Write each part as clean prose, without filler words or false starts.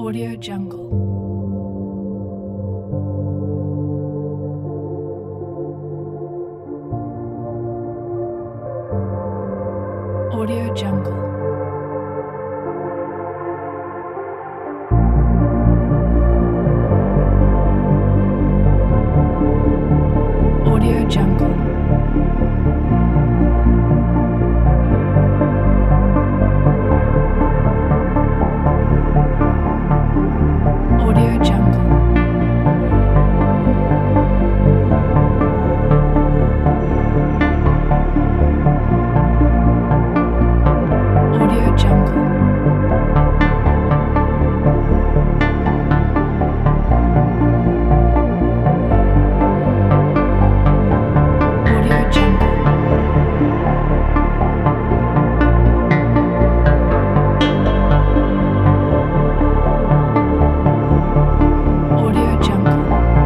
Audio Jungle. Audio Jungle. Audio Jungle. Audio Jungle. Audio Jungle. Audio Jungle. Audio Jungle.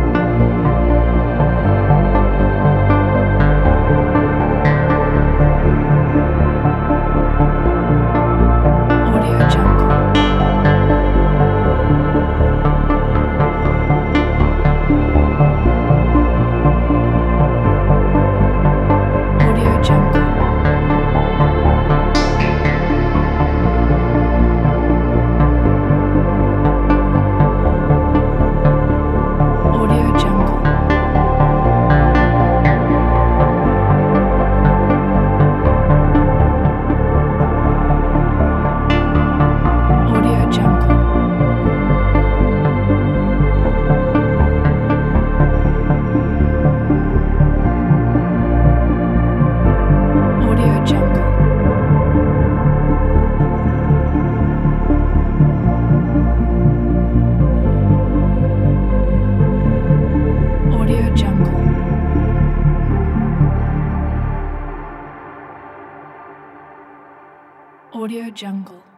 Audio Jungle. Audio Jungle. Audio Jungle. Audio Jungle. Audio Jungle. Audio Jungle. Audio Jungle.